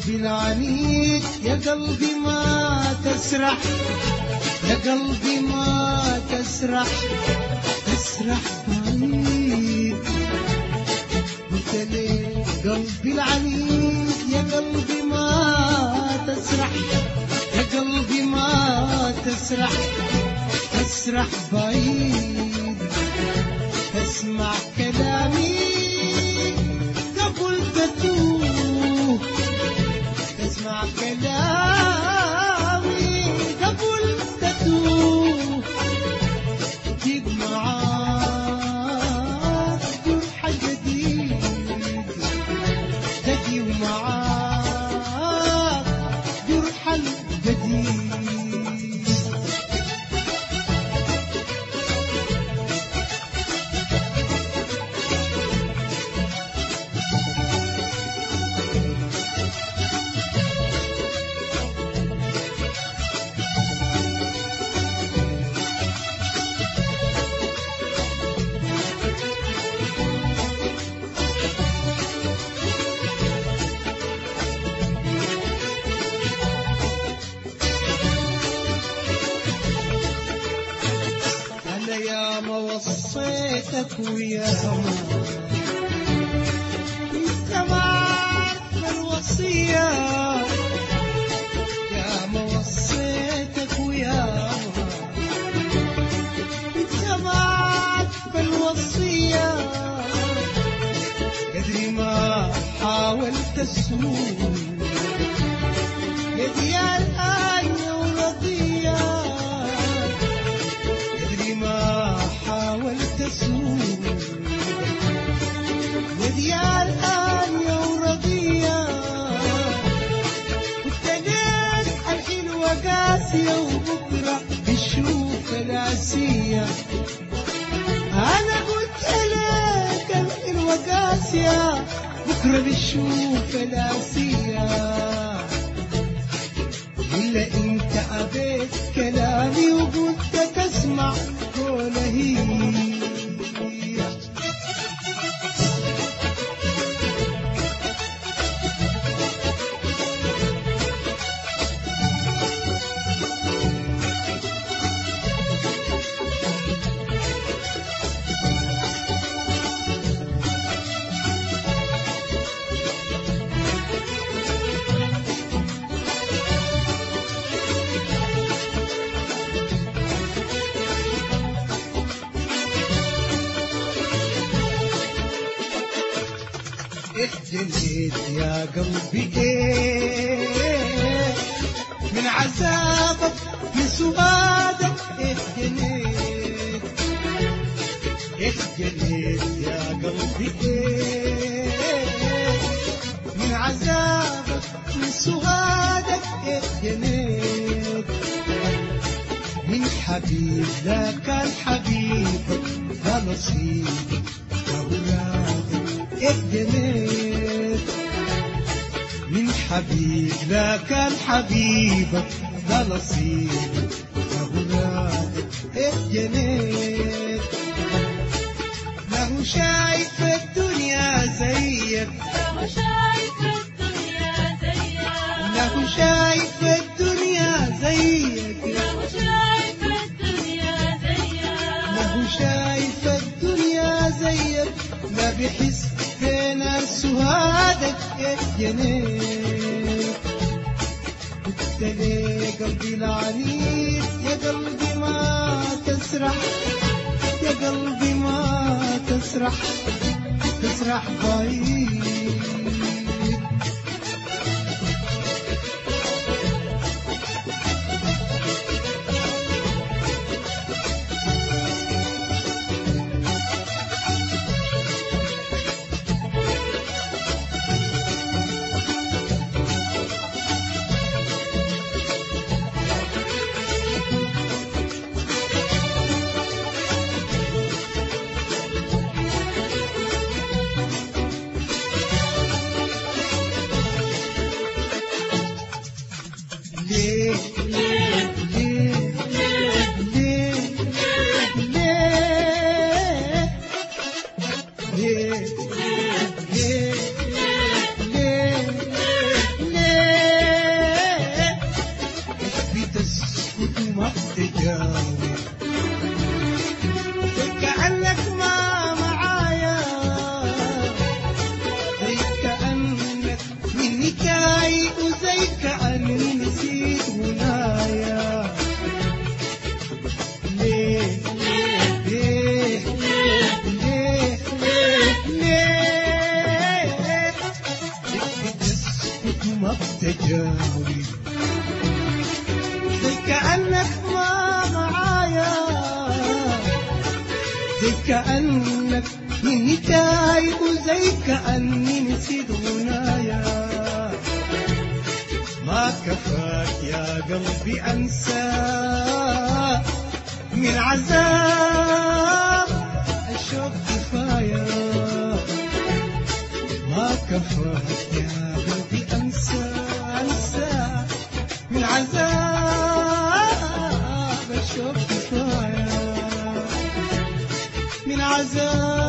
قلبي العنيد يا قلبي ما تسرح، يا قلبي ما تسرح، تسرح بعيد. قلت ليه قلبي العنيد يا قلبي ما تسرح، يا قلبي ما تسرح، تسرح بعيد. تسمع كلامي قبل تتوه، تسمع كلامي قبل تتوه. جيب معاك جرح جديد، تجيب معاك جرح الجديد. يا ما وصيتك ويا ما انت ما عارف الوصية، يا ما وصيتك ويا ما انت ما عارف الوصية. قدري ما حاولت السوق يدي الآن ورضية، حاولت اسوق يدي الآن يا ورضية. والتنين الحلوة قاسية وبكرة بشوف العسية. أنا قلت لك الحلوة قاسية بكرة بشوف العسية. إلا أنت أبيت كلامي وقلت تسمع قوله. اهجنيت يا قلبي ايه من عذابك من سؤالك. اهجنيت اهجنيت يا قلبي ايه من عذابك من سؤالك. اهجنيت من حبيب لا كان حبيبك لا نصيبك وأولادك. اهجنيت من حبيب لا كان حبيبك لا نصيبك وأولادك. اهجنيت له شايف الدنيا زيك، له شايف الدنيا زيك، له شايف الدنيا زيك، له شايف الدنيا زيك، له شايف الدنيا زيك. لا بحس فينا سهادك. اهجنيت قلت ليه قلبي العنيد يا قلبي ما تسرح، يا قلبي ما تسرح، تسرح بعيد. تسكت وما بتجاوب زي كأنك ما معايا زي كأنك مني تاي وزي كأني نسيت هنايا ليه ليه ليه ليه تسكت وما بتجاوب زي كأنك ما معايا زي كأنك مني تاي وزي كأني نسيت غنايا ما كفاك يا قلبي أنسى من عذاب الشوق كفاية ما كفاك يا قلبي أنسى من عذاب الشوق كفاية من عذاب